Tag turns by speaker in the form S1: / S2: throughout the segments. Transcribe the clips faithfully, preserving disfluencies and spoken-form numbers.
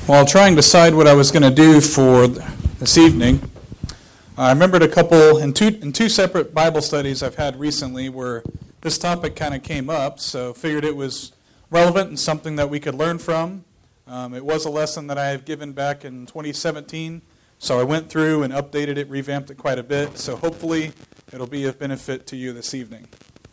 S1: While trying to decide what I was going to do for this evening, I remembered a couple, in two, in two separate Bible studies I've had recently where this topic kind of came up, so figured it was relevant and something that we could learn from. Um, it was a lesson that I had given back in twenty seventeen, so I went through and updated it, revamped it quite a bit, so hopefully it'll be of benefit to you this evening.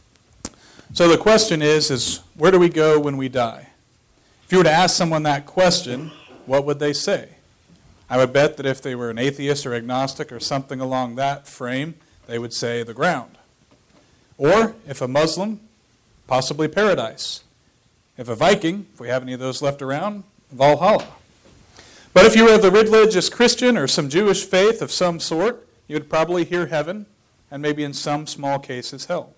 S1: So the question is, is where do we go when we die? If you were to ask someone that question, what would they say? I would bet that if they were an atheist or agnostic or something along that frame, they would say the ground. Or, if a Muslim, possibly paradise. If a Viking, if we have any of those left around, Valhalla. But if you were of the religious Christian or some Jewish faith of some sort, you would probably hear heaven, and maybe in some small cases hell.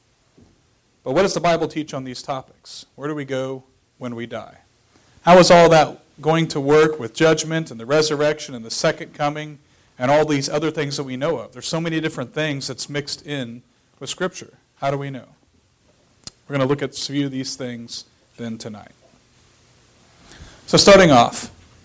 S1: But what does the Bible teach on these topics? Where do we go when we die? How is all that going to work with judgment and the resurrection and the second coming and all these other things that we know of? There's so many different things that's mixed in with Scripture. How do we know? We're going to look at a few of these things then tonight. So starting off,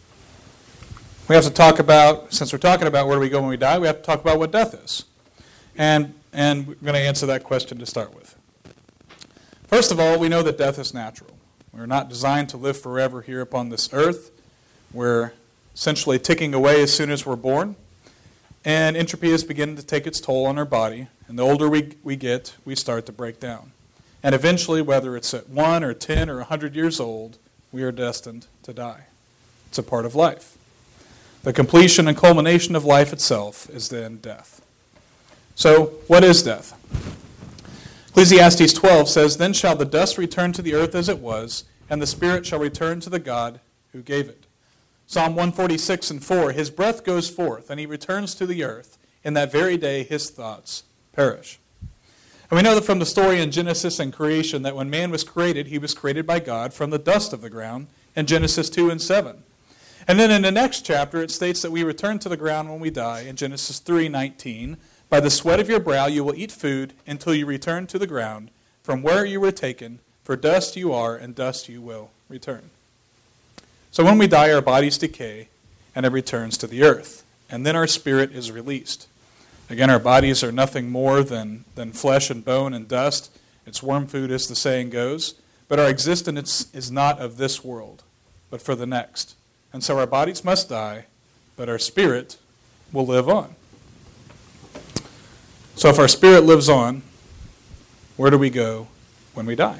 S1: we have to talk about, since we're talking about where do we go when we die, we have to talk about what death is. And, and we're going to answer that question to start with. First of all, we know that death is natural. We're not designed to live forever here upon this earth. We're essentially ticking away as soon as we're born. And entropy is beginning to take its toll on our body. And the older we, we get, we start to break down. And eventually, whether it's at one or ten or one hundred years old, we are destined to die. It's a part of life. The completion and culmination of life itself is then death. So, what is death? Ecclesiastes twelve says, "Then shall the dust return to the earth as it was, and the spirit shall return to the God who gave it." Psalm one forty-six and four, "His breath goes forth, and he returns to the earth. In that very day his thoughts perish." And we know that from the story in Genesis and creation that when man was created, he was created by God from the dust of the ground in Genesis two and seven. And then in the next chapter it states that we return to the ground when we die in Genesis three nineteen. "By the sweat of your brow you will eat food until you return to the ground, from where you were taken, for dust you are, and dust you will return." So when we die, our bodies decay, and it returns to the earth. And then our spirit is released. Again, our bodies are nothing more than, than flesh and bone and dust. It's worm food, as the saying goes. But our existence is not of this world, but for the next. And so our bodies must die, but our spirit will live on. So if our spirit lives on, where do we go when we die?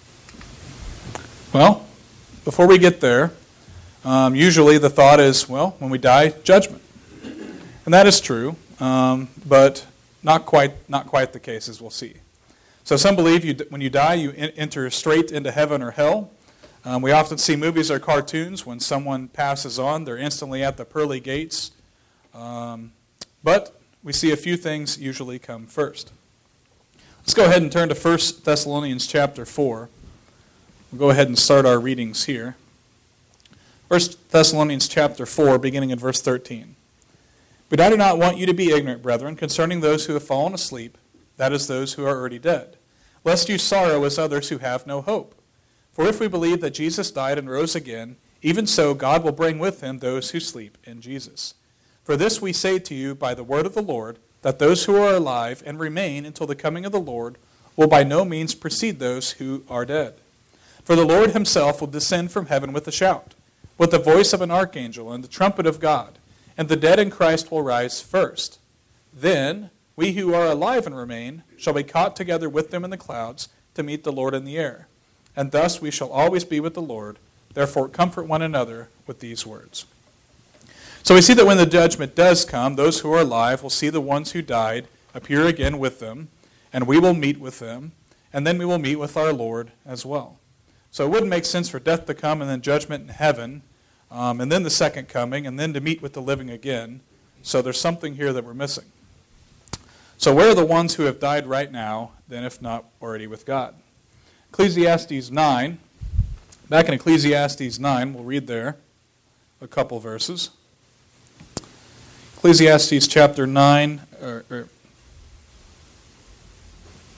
S1: Well, before we get there, um, usually the thought is, well, when we die, judgment. And that is true, um, but not quite not quite the case, as we'll see. So some believe you, when you die, you enter straight into heaven or hell. Um, we often see movies or cartoons when someone passes on, they're instantly at the pearly gates. Um, but we see a few things usually come first. Let's go ahead and turn to First Thessalonians chapter four. We'll go ahead and start our readings here. First Thessalonians chapter four, beginning in verse thirteen. "But I do not want you to be ignorant, brethren, concerning those who have fallen asleep, that is, those who are already dead, lest you sorrow as others who have no hope. For if we believe that Jesus died and rose again, even so God will bring with him those who sleep in Jesus. For this we say to you by the word of the Lord, that those who are alive and remain until the coming of the Lord will by no means precede those who are dead. For the Lord himself will descend from heaven with a shout, with the voice of an archangel and the trumpet of God, and the dead in Christ will rise first. Then we who are alive and remain shall be caught together with them in the clouds to meet the Lord in the air. And thus we shall always be with the Lord. Therefore comfort one another with these words." So we see that when the judgment does come, those who are alive will see the ones who died appear again with them, and we will meet with them, and then we will meet with our Lord as well. So it wouldn't make sense for death to come and then judgment in heaven, um, and then the second coming, and then to meet with the living again. So there's something here that we're missing. So where are the ones who have died right now, then if not already with God? Ecclesiastes nine, back in Ecclesiastes nine, we'll read there a couple verses. Ecclesiastes chapter nine, or, or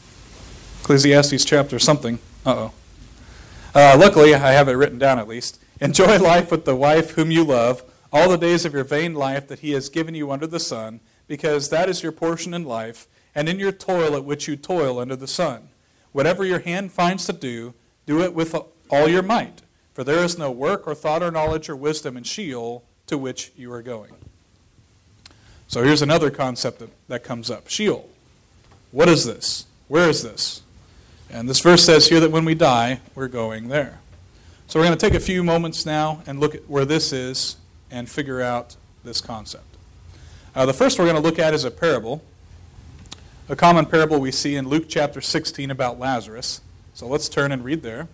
S1: Ecclesiastes chapter something. Uh-oh. Uh, luckily, I have it written down at least. Enjoy life with the wife whom you love, all the days of your vain life that he has given you under the sun, because that is your portion in life, and in your toil at which you toil under the sun. Whatever your hand finds to do, do it with all your might, for there is no work or thought or knowledge or wisdom in Sheol to which you are going. So here's another concept that, that comes up. Sheol. What is this? Where is this? And this verse says here that when we die, we're going there. So we're going to take a few moments now and look at where this is and figure out this concept. Uh, the first we're going to look at is a parable. A common parable we see in Luke chapter sixteen about Lazarus. So let's turn and read there.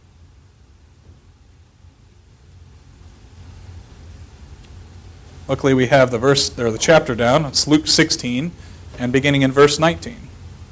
S1: Luckily we have the verse or the chapter down. It's Luke sixteen and beginning in verse nineteen.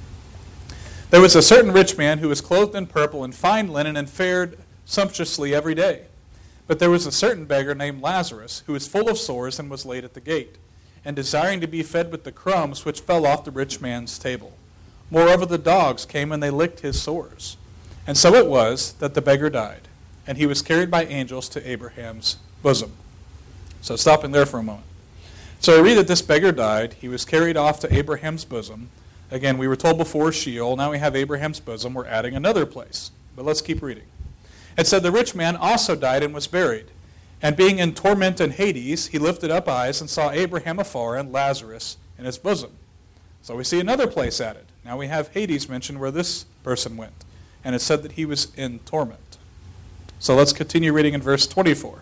S1: There was a certain rich man who was clothed in purple and fine linen and fared sumptuously every day. But there was a certain beggar named Lazarus who was full of sores and was laid at the gate, and desiring to be fed with the crumbs which fell off the rich man's table. Moreover, the dogs came and they licked his sores. And so it was that the beggar died, and he was carried by angels to Abraham's bosom. So stopping there for a moment. So we read that this beggar died. He was carried off to Abraham's bosom. Again, we were told before Sheol. Now we have Abraham's bosom. We're adding another place. But let's keep reading. It said, the rich man also died and was buried. And being in torment in Hades, he lifted up eyes and saw Abraham afar and Lazarus in his bosom. So we see another place added. Now we have Hades mentioned where this person went. And it said that he was in torment. So let's continue reading in verse twenty-four.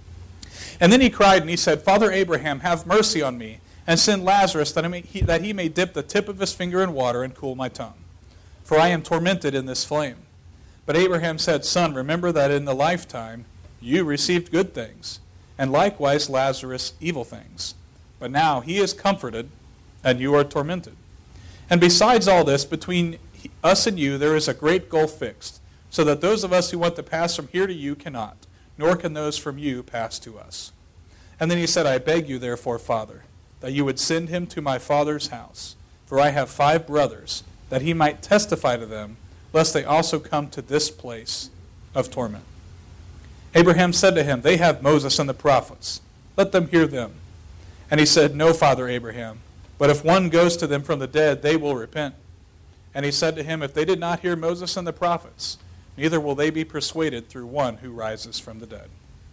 S1: And then he cried and he said, Father Abraham, have mercy on me, and send Lazarus that, I may, he, that he may dip the tip of his finger in water and cool my tongue. For I am tormented in this flame. But Abraham said, Son, remember that in the lifetime you received good things, and likewise Lazarus evil things. But now he is comforted, and you are tormented. And besides all this, between us and you there is a great gulf fixed, so that those of us who want to pass from here to you cannot, nor can those from you pass to us. And then he said, I beg you therefore, Father, that you would send him to my father's house, for I have five brothers, that he might testify to them, lest they also come to this place of torment. Abraham said to him, They have Moses and the prophets. Let them hear them. And he said, No, Father Abraham, but if one goes to them from the dead, they will repent. And he said to him, If they did not hear Moses and the prophets, neither will they be persuaded through one who rises from the dead.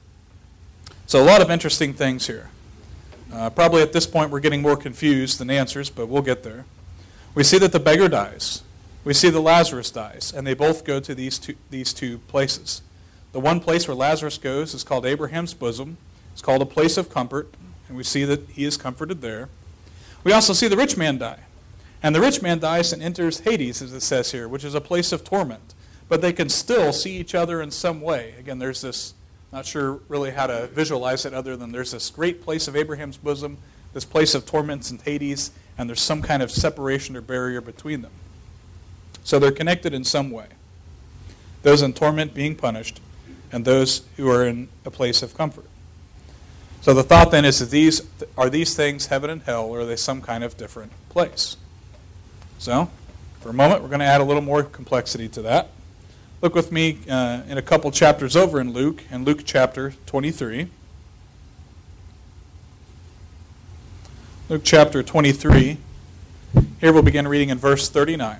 S1: So a lot of interesting things here. Uh, probably at this point we're getting more confused than answers, but we'll get there. We see that the beggar dies. We see that Lazarus dies, and they both go to these two, these two places. The one place where Lazarus goes is called Abraham's bosom. It's called a place of comfort, and we see that he is comforted there. We also see the rich man die. And the rich man dies and enters Hades, as it says here, which is a place of torment. But they can still see each other in some way. Again, there's this, not sure really how to visualize it other than there's this great place of Abraham's bosom, this place of torments in Hades, and there's some kind of separation or barrier between them. So they're connected in some way. Those in torment being punished, and those who are in a place of comfort. So the thought then is that these are these things heaven and hell, or are they some kind of different place? So, for a moment, we're going to add a little more complexity to that. Look with me uh, in a couple chapters over in Luke, in Luke chapter twenty-three. Luke chapter twenty-three. Here we'll begin reading in verse thirty-nine.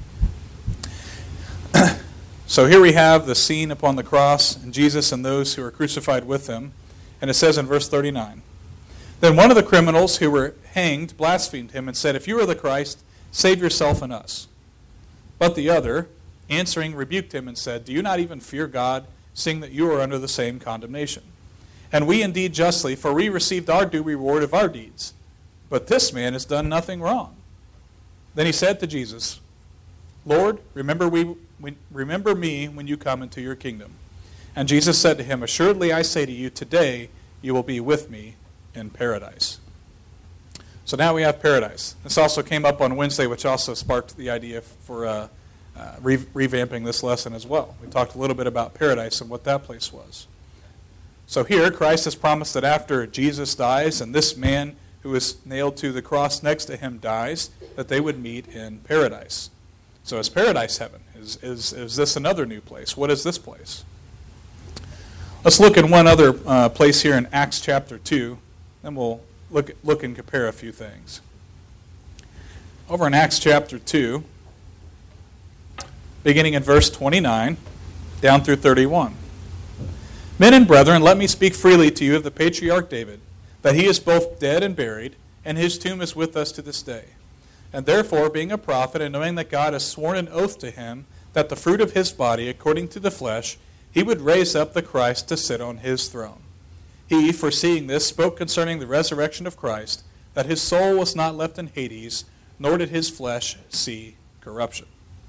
S1: So here we have the scene upon the cross, and Jesus and those who are crucified with him. And it says in verse thirty-nine, Then one of the criminals who were hanged blasphemed him and said, If you are the Christ, save yourself and us. But the other, answering, rebuked him and said, Do you not even fear God, seeing that you are under the same condemnation? And we indeed justly, for we received our due reward of our deeds. But this man has done nothing wrong. Then he said to Jesus, Lord, remember we remember me when you come into your kingdom. And Jesus said to him, Assuredly I say to you, today you will be with me in paradise. So now we have paradise. This also came up on Wednesday, which also sparked the idea for uh, uh, re- revamping this lesson as well. We talked a little bit about paradise and what that place was. So here, Christ has promised that after Jesus dies and this man who is nailed to the cross next to him dies, that they would meet in paradise. So is paradise heaven? Is, is, is this another new place? What is this place? Let's look in one other uh, place here in Acts chapter two. Then we'll look, look and compare a few things. Over in Acts chapter two, beginning in verse twenty-nine, down through thirty-one. Men and brethren, let me speak freely to you of the patriarch David, that he is both dead and buried, and his tomb is with us to this day. And therefore, being a prophet, and knowing that God has sworn an oath to him, that the fruit of his body, according to the flesh, he would raise up the Christ to sit on his throne. He, foreseeing this, spoke concerning the resurrection of Christ, that his soul was not left in Hades, nor did his flesh see corruption.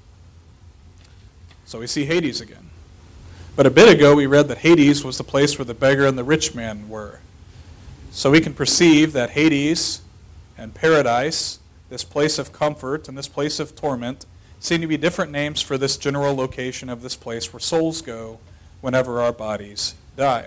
S1: So we see Hades again. But a bit ago we read that Hades was the place where the beggar and the rich man were. So we can perceive that Hades and paradise, this place of comfort and this place of torment, seem to be different names for this general location of this place where souls go whenever our bodies die.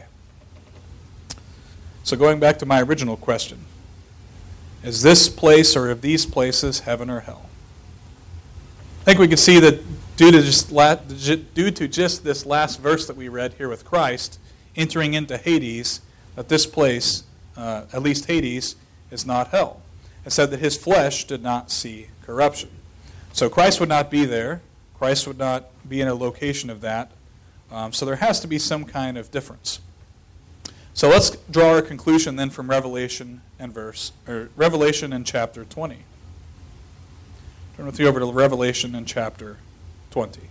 S1: So going back to my original question, is this place or of these places heaven or hell? I think we can see that due to just due to just this last verse that we read here with Christ entering into Hades, that this place, uh, at least Hades, is not hell. It said that his flesh did not see corruption. So Christ would not be there. Christ would not be in a location of that. Um, so there has to be some kind of difference. So let's draw our conclusion then from Revelation and verse or Revelation in chapter twenty. Turn with you over to Revelation in chapter twenty.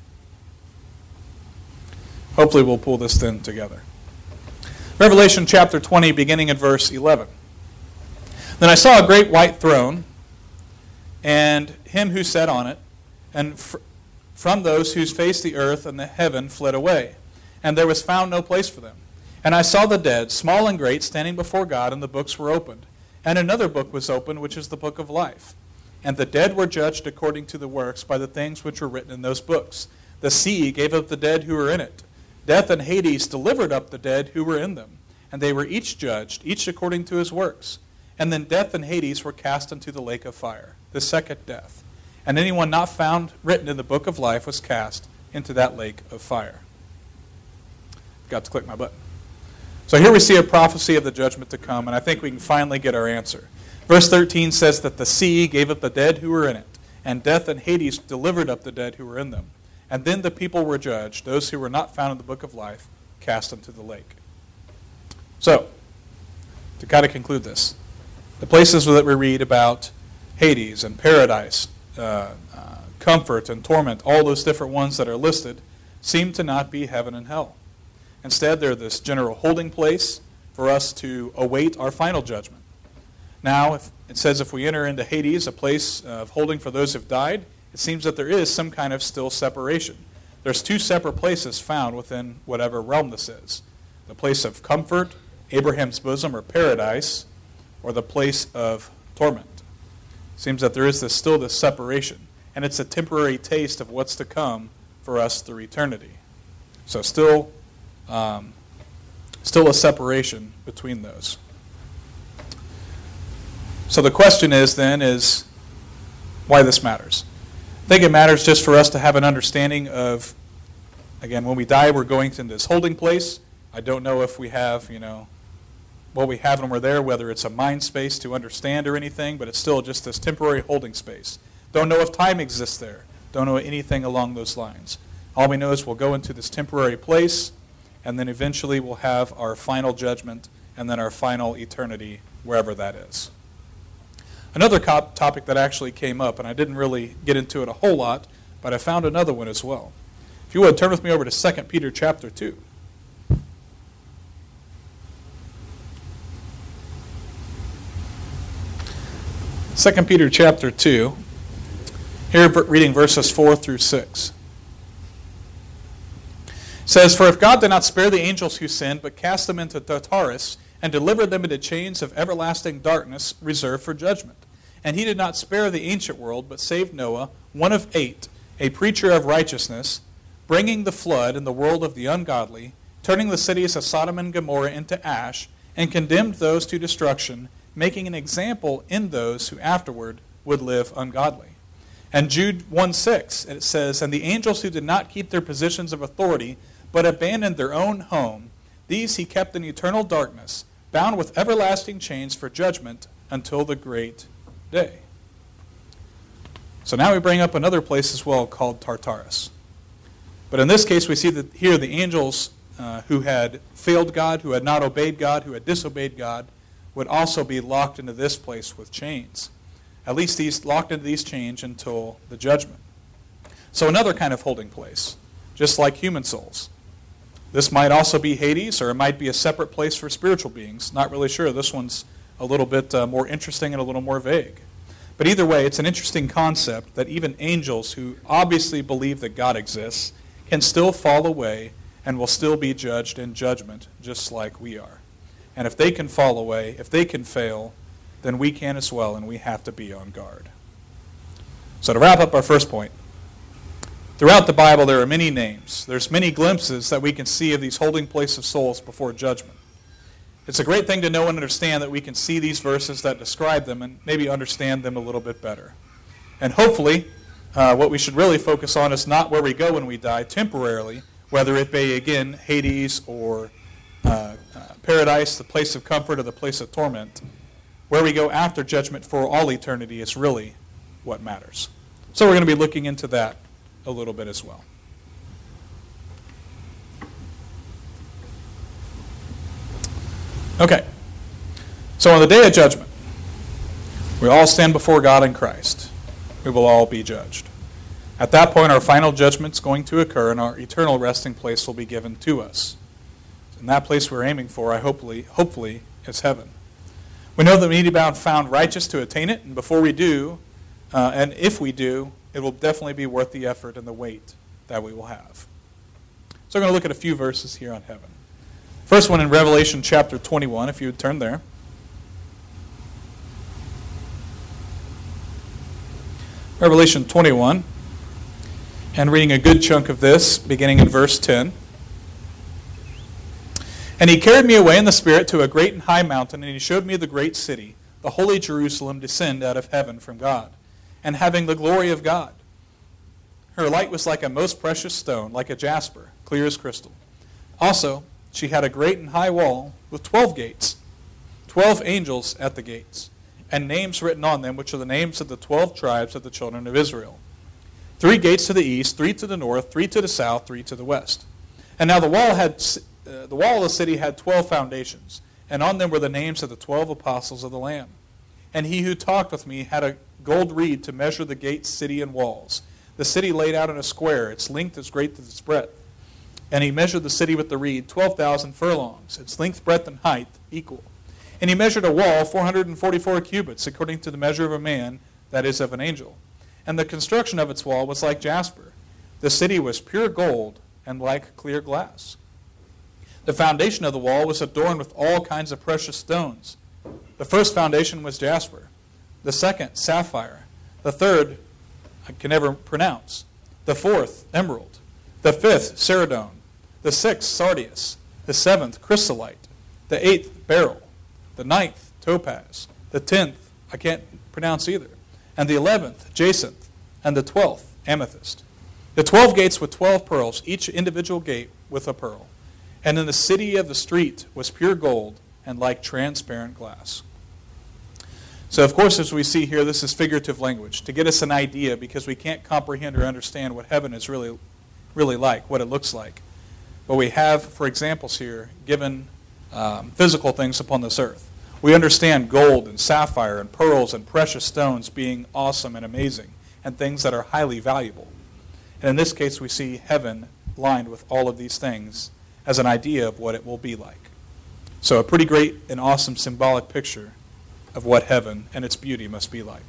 S1: Hopefully we'll pull this then together. Revelation chapter twenty, beginning in verse eleven. Then I saw a great white throne, and him who sat on it, and fr- from those whose face the earth and the heaven fled away, and there was found no place for them. And I saw the dead, small and great, standing before God, and the books were opened. And another book was opened, which is the book of life. And the dead were judged according to the works by the things which were written in those books. The sea gave up the dead who were in it. Death and Hades delivered up the dead who were in them. And they were each judged, each according to his works. And then death and Hades were cast into the lake of fire, the second death. And anyone not found written in the book of life was cast into that lake of fire. Got to click my button. So here we see a prophecy of the judgment to come, and I think we can finally get our answer. Verse thirteen says that the sea gave up the dead who were in it, and death and Hades delivered up the dead who were in them. And then the people were judged, those who were not found in the book of life, cast into the lake. So, to kind of conclude this, the places that we read about Hades and paradise, uh, uh, comfort and torment, all those different ones that are listed, seem to not be heaven and hell. Instead, they're this general holding place for us to await our final judgment. Now, if it says if we enter into Hades, a place of holding for those who've died, it seems that there is some kind of still separation. There's two separate places found within whatever realm this is. The place of comfort, Abraham's bosom or paradise, or the place of torment. It seems that there is this, still this separation, and it's a temporary taste of what's to come for us through eternity. So still, um, still a separation between those. So the question is then is why this matters. I think it matters just for us to have an understanding of, again, when we die, we're going to this holding place. I don't know if we have, you know, what we have when we're there, whether it's a mind space to understand or anything, but it's still just this temporary holding space. Don't know if time exists there. Don't know anything along those lines. All we know is we'll go into this temporary place, and then eventually we'll have our final judgment, and then our final eternity, wherever that is. Another co- topic that actually came up, and I didn't really get into it a whole lot, but I found another one as well. If you would, turn with me over to Second Peter chapter two. Second Peter chapter two, here reading verses four through six. It says, "For if God did not spare the angels who sinned, but cast them into Tartarus, and delivered them into chains of everlasting darkness reserved for judgment. And he did not spare the ancient world, but saved Noah, one of eight, a preacher of righteousness, bringing the flood in the world of the ungodly, turning the cities of Sodom and Gomorrah into ash, and condemned those to destruction, making an example in those who afterward would live ungodly." And Jude one six, it says, "And the angels who did not keep their positions of authority, but abandoned their own home, These he kept in eternal darkness, bound with everlasting chains for judgment until the great day. So now we bring up another place as well called Tartarus. But in this case, we see that here the angels uh, who had failed God, who had not obeyed God, who had disobeyed God, would also be locked into this place with chains. At least these locked into these chains until the judgment. So another kind of holding place, just like human souls. This might also be Hades, or it might be a separate place for spiritual beings. Not really sure. This one's a little bit uh, more interesting and a little more vague. But either way, it's an interesting concept that even angels who obviously believe that God exists can still fall away and will still be judged in judgment just like we are. And if they can fall away, if they can fail, then we can as well, and we have to be on guard. So to wrap up our first point, throughout the Bible there are many names. There's many glimpses that we can see of these holding place of souls before judgment. It's a great thing to know and understand that we can see these verses that describe them and maybe understand them a little bit better. And hopefully, uh, what we should really focus on is not where we go when we die temporarily, whether it be, again, Hades or uh, uh, paradise, the place of comfort or the place of torment. Where we go after judgment for all eternity is really what matters. So we're going to be looking into that a little bit as well. Okay, so on the day of judgment, we all stand before God in Christ. We will all be judged. At that point, our final judgment's going to occur, and our eternal resting place will be given to us. And that place we're aiming for, I hopefully, hopefully, is heaven. We know that we need to be found righteous to attain it, and before we do, uh, and if we do, it will definitely be worth the effort and the wait that we will have. So we're going to look at a few verses here on heaven. First one in Revelation chapter twenty-one, if you would turn there. Revelation twenty-one, and reading a good chunk of this, beginning in verse ten. And he carried me away in the Spirit to a great and high mountain, and he showed me the great city, the holy Jerusalem, descend out of heaven from God, and having the glory of God. Her light was like a most precious stone, like a jasper, clear as crystal. Also, she had a great and high wall with twelve gates, twelve angels at the gates, and names written on them, which are the names of the twelve tribes of the children of Israel. Three gates to the east, three to the north, three to the south, three to the west. And now the wall had uh, the wall of the city had twelve foundations, and on them were the names of the twelve apostles of the Lamb. And he who talked with me had a gold reed to measure the gates, city, and walls. The city laid out in a square, its length as great as its breadth. And he measured the city with the reed, twelve thousand furlongs, its length, breadth, and height equal. And he measured a wall, four hundred forty-four cubits, according to the measure of a man, that is, of an angel. And the construction of its wall was like jasper. The city was pure gold and like clear glass. The foundation of the wall was adorned with all kinds of precious stones. The first foundation was jasper. The second, sapphire. The third, I can never pronounce. The fourth, emerald. The fifth, ceridon. The sixth, sardius. The seventh, chrysolite. The eighth, beryl. The ninth, topaz. The tenth, I can't pronounce either. And the eleventh, jacinth. And the twelfth, amethyst. The twelve gates with twelve pearls, each individual gate with a pearl. And in the city of the street was pure gold and like transparent glass. So, of course, as we see here, this is figurative language to get us an idea, because we can't comprehend or understand what heaven is really, really like, what it looks like. But we have, for examples here, given um, physical things upon this earth. We understand gold and sapphire and pearls and precious stones being awesome and amazing, and things that are highly valuable. And in this case, we see heaven lined with all of these things as an idea of what it will be like. So a pretty great and awesome symbolic picture of what heaven and its beauty must be like.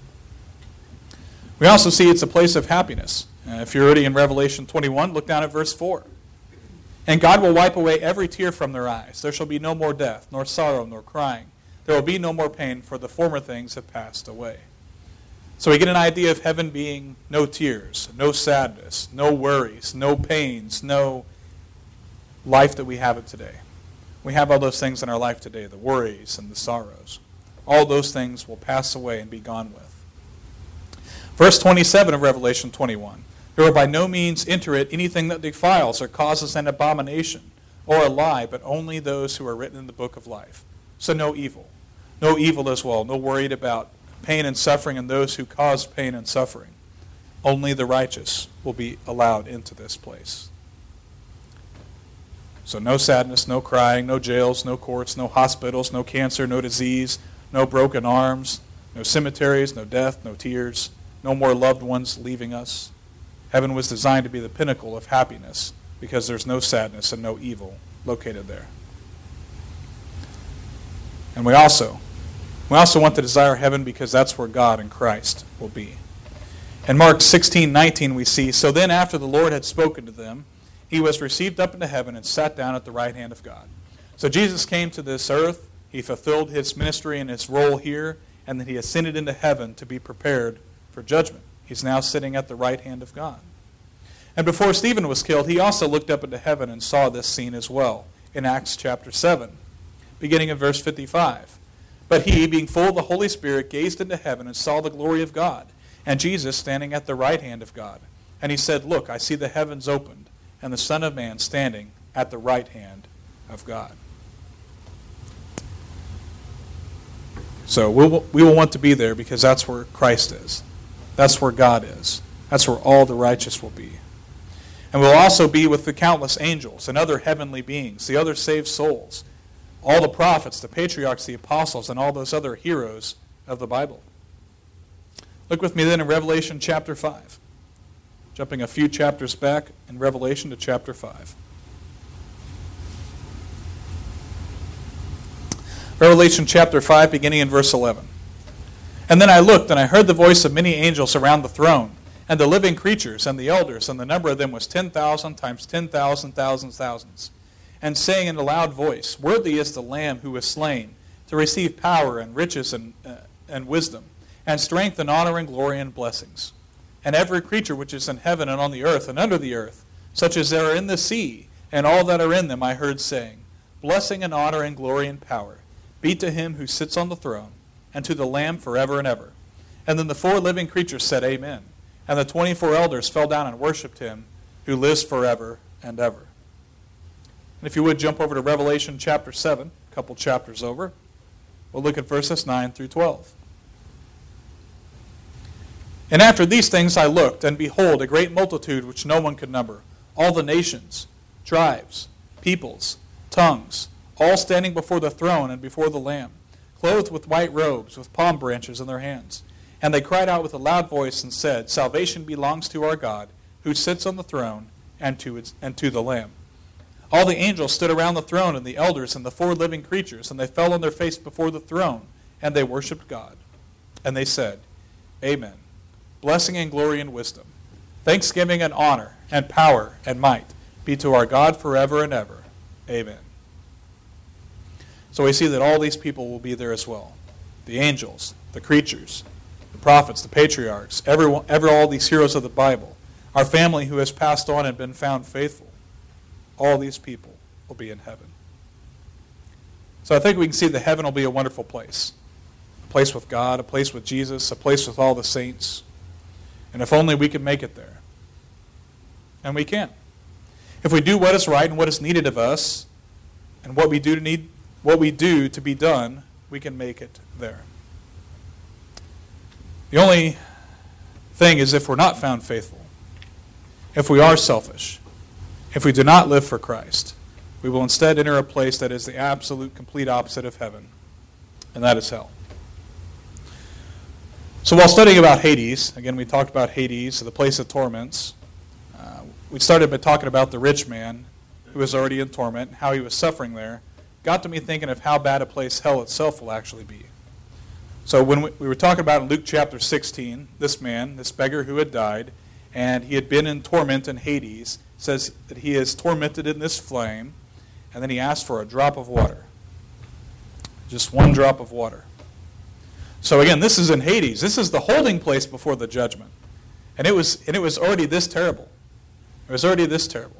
S1: We also see it's a place of happiness. Uh, if you're already in Revelation twenty-one, look down at verse four. And God will wipe away every tear from their eyes. There shall be no more death, nor sorrow, nor crying. There will be no more pain, for the former things have passed away. So we get an idea of heaven being no tears, no sadness, no worries, no pains, no life that we have it today. We have all those things in our life today, the worries and the sorrows. All those things will pass away and be gone with. Verse twenty-seven of Revelation twenty-one. There will by no means enter it anything that defiles or causes an abomination, or alive, but only those who are written in the book of life. So no evil. No evil as well. No worried about pain and suffering and those who cause pain and suffering. Only the righteous will be allowed into this place. So no sadness, no crying, no jails, no courts, no hospitals, no cancer, no disease, no broken arms, no cemeteries, no death, no tears, no more loved ones leaving us. Heaven was designed to be the pinnacle of happiness because there's no sadness and no evil located there. And we also, we also want to desire heaven because that's where God and Christ will be. In Mark sixteen nineteen we see, "So then after the Lord had spoken to them, he was received up into heaven and sat down at the right hand of God." So Jesus came to this earth, he fulfilled his ministry and his role here, and then he ascended into heaven to be prepared for judgment. He's now sitting at the right hand of God. And before Stephen was killed, he also looked up into heaven and saw this scene as well in Acts chapter seven, beginning in verse fifty-five. "But he, being full of the Holy Spirit, gazed into heaven and saw the glory of God, and Jesus standing at the right hand of God. And he said, 'Look, I see the heavens opened, and the Son of Man standing at the right hand of God.'" So we'll, we will want to be there because that's where Christ is. That's where God is. That's where all the righteous will be. And we'll also be with the countless angels and other heavenly beings, the other saved souls, all the prophets, the patriarchs, the apostles, and all those other heroes of the Bible. Look with me then in Revelation chapter five. Jumping a few chapters back in Revelation to chapter five. Revelation chapter five, beginning in verse eleven. "And then I looked, and I heard the voice of many angels around the throne, and the living creatures, and the elders, and the number of them was ten thousand times ten thousand thousands thousands, and saying in a loud voice, 'Worthy is the Lamb who was slain, to receive power and riches and, uh, and wisdom, and strength and honor and glory and blessings.' And every creature which is in heaven and on the earth and under the earth, such as there are in the sea, and all that are in them, I heard saying, 'Blessing and honor and glory and power be to him who sits on the throne, and to the Lamb forever and ever.' And then the four living creatures said, 'Amen.' And the twenty-four elders fell down and worshipped him who lives forever and ever." And if you would jump over to Revelation chapter seven, a couple chapters over, we'll look at verses nine through twelve. "And after these things I looked, and behold, a great multitude which no one could number, all the nations, tribes, peoples, tongues, all standing before the throne and before the Lamb, clothed with white robes, with palm branches in their hands. And they cried out with a loud voice and said, 'Salvation belongs to our God, who sits on the throne, and to, its, and to the Lamb.' All the angels stood around the throne, and the elders, and the four living creatures, and they fell on their face before the throne, and they worshipped God. And they said, 'Amen. Blessing and glory and wisdom, thanksgiving and honor and power and might be to our God forever and ever. Amen.'" So we see that all these people will be there as well. The angels, the creatures, the prophets, the patriarchs, everyone, every, all these heroes of the Bible, our family who has passed on and been found faithful. All these people will be in heaven. So I think we can see that heaven will be a wonderful place. A place with God, a place with Jesus, a place with all the saints. And if only we could make it there. And we can. If we do what is right and what is needed of us, and what we do to need, what we do to be done, we can make it there. The only thing is if we're not found faithful, if we are selfish, if we do not live for Christ, we will instead enter a place that is the absolute, complete opposite of heaven, and that is hell. So while studying about Hades, again we talked about Hades, the place of torments, uh, we started by talking about the rich man who was already in torment, how he was suffering there. Got to me thinking of how bad a place hell itself will actually be. So when we, we were talking about in Luke chapter sixteen, this man, this beggar who had died, and he had been in torment in Hades, says that he is tormented in this flame, and then he asked for a drop of water. Just one drop of water. So again, this is in Hades. This is the holding place before the judgment. And it was and it was already this terrible. It was already this terrible.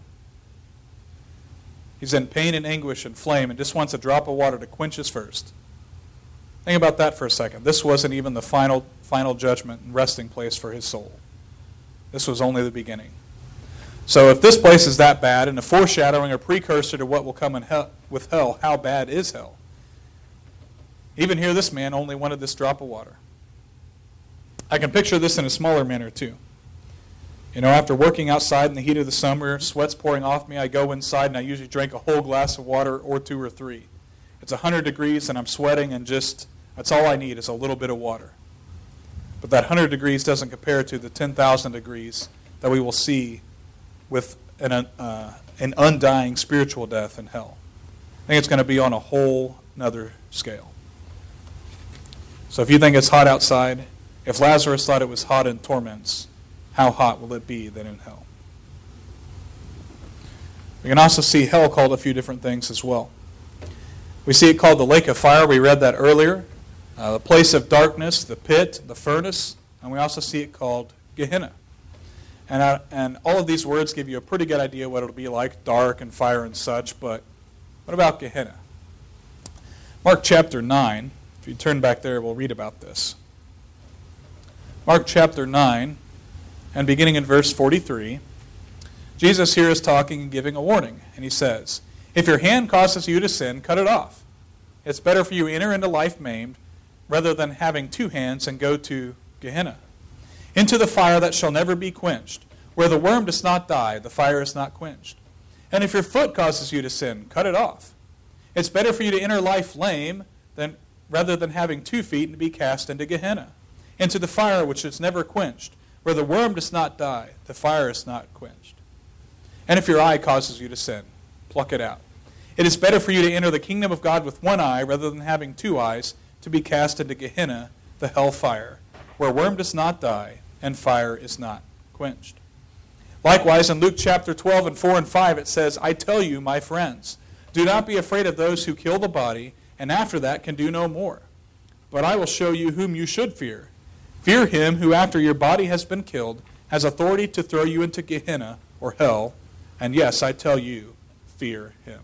S1: He's in pain and anguish and flame and just wants a drop of water to quench his thirst. Think about that for a second. This wasn't even the final final judgment and resting place for his soul. This was only the beginning. So if this place is that bad and a foreshadowing or precursor to what will come in hell, with hell, how bad is hell? Even here, this man only wanted this drop of water. I can picture this in a smaller manner too. You know, after working outside in the heat of the summer, sweat's pouring off me, I go inside and I usually drink a whole glass of water or two or three. It's one hundred degrees and I'm sweating and just, that's all I need is a little bit of water. But that one hundred degrees doesn't compare to the ten thousand degrees that we will see with an, uh, an undying spiritual death in hell. I think it's going to be on a whole nother scale. So if you think it's hot outside, if Lazarus thought it was hot in torments, how hot will it be then in hell? We can also see hell called a few different things as well. We see it called the lake of fire. We read that earlier. Uh, the place of darkness, the pit, the furnace. And we also see it called Gehenna. And, uh, and all of these words give you a pretty good idea what it'll be like, dark and fire and such. But what about Gehenna? Mark chapter nine. If you turn back there, we'll read about this. Mark chapter nine, and beginning in verse forty-three, Jesus here is talking and giving a warning. And he says, if your hand causes you to sin, cut it off. It's better for you to enter into life maimed rather than having two hands and go to Gehenna, into the fire that shall never be quenched, where the worm does not die, the fire is not quenched. And if your foot causes you to sin, cut it off. It's better for you to enter life lame than rather than having two feet and be cast into Gehenna, into the fire which is never quenched, where the worm does not die, the fire is not quenched. And if your eye causes you to sin, pluck it out. It is better for you to enter the kingdom of God with one eye rather than having two eyes, to be cast into Gehenna, the hell fire, where worm does not die and fire is not quenched. Likewise, in Luke chapter twelve and four and five, it says, I tell you, my friends, do not be afraid of those who kill the body, and after that can do no more. But I will show you whom you should fear. Fear him who, after your body has been killed, has authority to throw you into Gehenna, or hell. And yes, I tell you, fear him.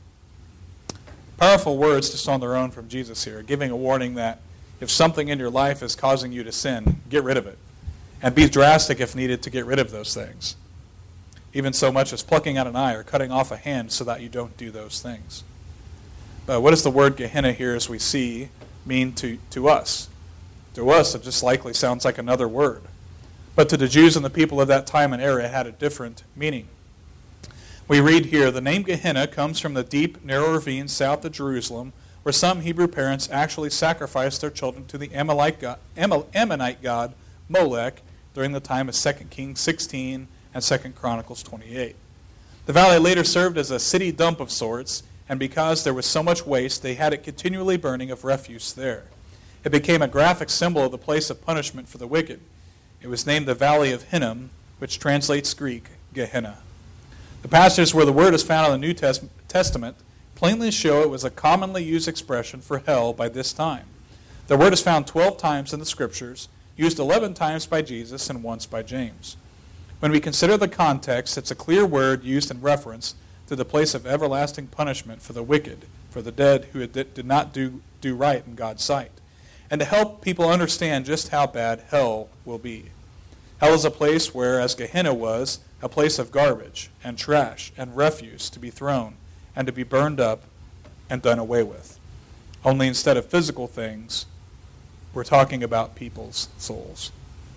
S1: Powerful words just on their own from Jesus here, giving a warning that if something in your life is causing you to sin, get rid of it. And be drastic if needed to get rid of those things. Even so much as plucking out an eye or cutting off a hand so that you don't do those things. But what does the word Gehenna here, as we see, mean to, to us? To us, it just likely sounds like another word. But to the Jews and the people of that time and era, it had a different meaning. We read here, the name Gehenna comes from the deep, narrow ravine south of Jerusalem, where some Hebrew parents actually sacrificed their children to the Amalite god, Ammonite god Molech during the time of Second Kings sixteen and Second Chronicles twenty-eight. The valley later served as a city dump of sorts, and because there was so much waste, they had it continually burning of refuse there. It became a graphic symbol of the place of punishment for the wicked. It was named the Valley of Hinnom, which translates Greek, Gehenna. The passages where the word is found in the New Testament plainly show it was a commonly used expression for hell by this time. The word is found twelve times in the Scriptures, used eleven times by Jesus and once by James. When we consider the context, it's a clear word used in reference to the place of everlasting punishment for the wicked, for the dead who did not do, do right in God's sight, and to help people understand just how bad hell will be. Hell is a place where, as Gehenna was, a place of garbage and trash and refuse to be thrown and to be burned up and done away with. Only instead of physical things, we're talking about people's souls.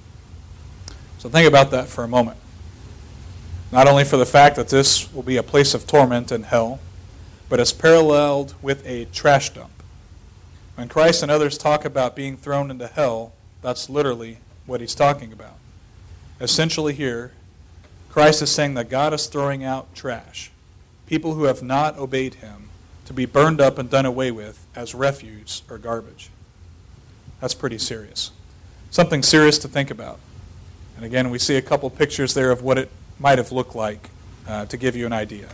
S1: So think about that for a moment. Not only for the fact that this will be a place of torment in hell, but it's paralleled with a trash dump. When Christ and others talk about being thrown into hell, that's literally what he's talking about. Essentially here, Christ is saying that God is throwing out trash, people who have not obeyed him, to be burned up and done away with as refuse or garbage. That's pretty serious. Something serious to think about. And again, we see a couple pictures there of what it might have looked like uh, to give you an idea.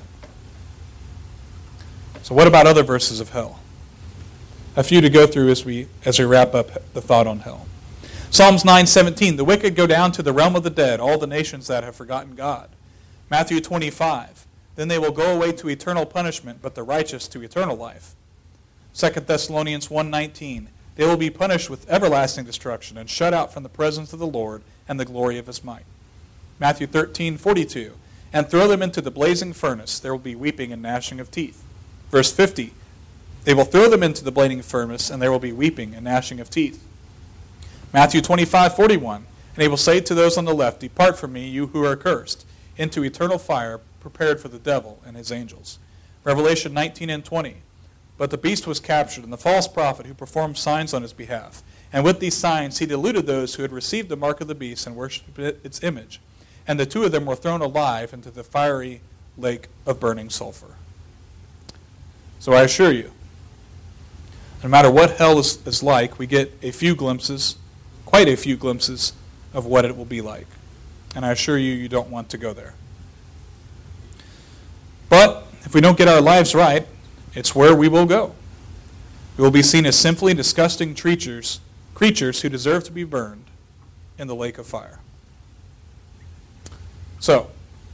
S1: So what about other verses of hell? A few to go through as we as we wrap up the thought on hell. Psalms nine seventeen, the wicked go down to the realm of the dead, all the nations that have forgotten God. Matthew twenty-five, then they will go away to eternal punishment, but the righteous to eternal life. Second Thessalonians one nineteen, they will be punished with everlasting destruction and shut out from the presence of the Lord and the glory of his might. Matthew thirteen forty-two, and throw them into the blazing furnace. There will be weeping and gnashing of teeth. Verse fifty, they will throw them into the blazing furnace, and there will be weeping and gnashing of teeth. Matthew twenty-five forty-one, and he will say to those on the left, depart from me, you who are cursed, into eternal fire prepared for the devil and his angels. Revelation nineteen and twenty, but the beast was captured, and the false prophet who performed signs on his behalf. And with these signs he deluded those who had received the mark of the beast and worshipped its image. And the two of them were thrown alive into the fiery lake of burning sulfur. So I assure you, no matter what hell is, is like, we get a few glimpses, quite a few glimpses, of what it will be like. And I assure you, you don't want to go there. But if we don't get our lives right, it's where we will go. We will be seen as simply disgusting creatures, creatures who deserve to be burned in the lake of fire. So,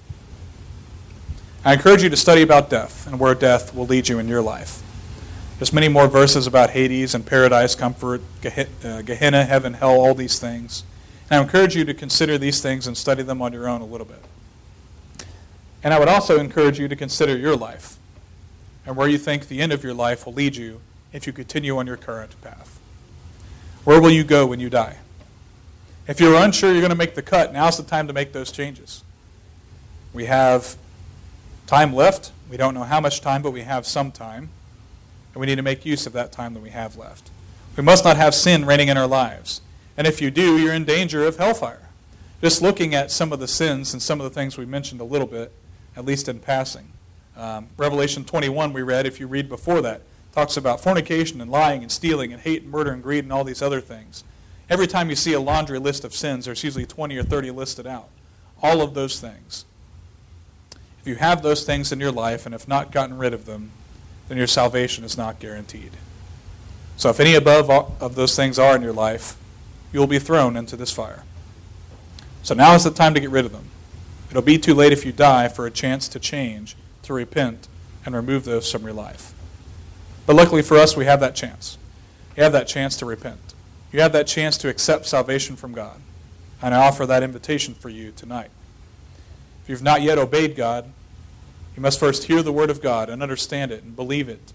S1: I encourage you to study about death and where death will lead you in your life. There's many more verses about Hades and paradise, comfort, Gehenna, heaven, hell, all these things. And I encourage you to consider these things and study them on your own a little bit. And I would also encourage you to consider your life and where you think the end of your life will lead you if you continue on your current path. Where will you go when you die? If you're unsure you're going to make the cut, now's the time to make those changes. We have time left. We don't know how much time, but we have some time. And we need to make use of that time that we have left. We must not have sin reigning in our lives. And if you do, you're in danger of hellfire. Just looking at some of the sins and some of the things we mentioned a little bit, at least in passing. Um, Revelation twenty-one we read, if you read before that, talks about fornication and lying and stealing and hate and murder and greed and all these other things. Every time you see a laundry list of sins, there's usually twenty or thirty listed out. All of those things. If you have those things in your life and have not gotten rid of them, then your salvation is not guaranteed. So if any above of those things are in your life, you will be thrown into this fire. So now is the time to get rid of them. It'll be too late if you die for a chance to change, to repent, and remove those from your life. But luckily for us, we have that chance. You have that chance to repent. You have that chance to accept salvation from God. And I offer that invitation for you tonight. If you've not yet obeyed God, you must first hear the word of God and understand it and believe it.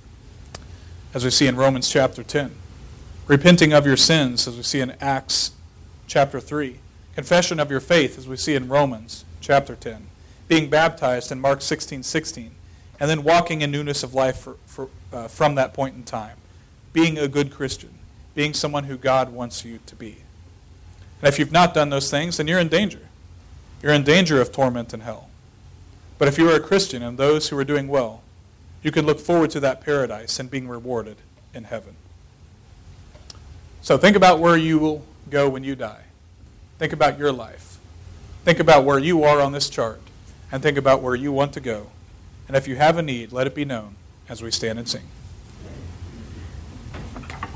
S1: As we see in Romans chapter ten. Repenting of your sins, as we see in Acts chapter three. Confession of your faith, as we see in Romans chapter ten. Being baptized in Mark sixteen sixteen. And then walking in newness of life for, for, uh, from that point in time. Being a good Christian. Being someone who God wants you to be. And if you've not done those things, then you're in danger. You're in danger of torment and hell. But if you are a Christian and those who are doing well, you can look forward to that paradise and being rewarded in heaven. So think about where you will go when you die. Think about your life. Think about where you are on this chart. And think about where you want to go. And if you have a need, let it be known as we stand and sing.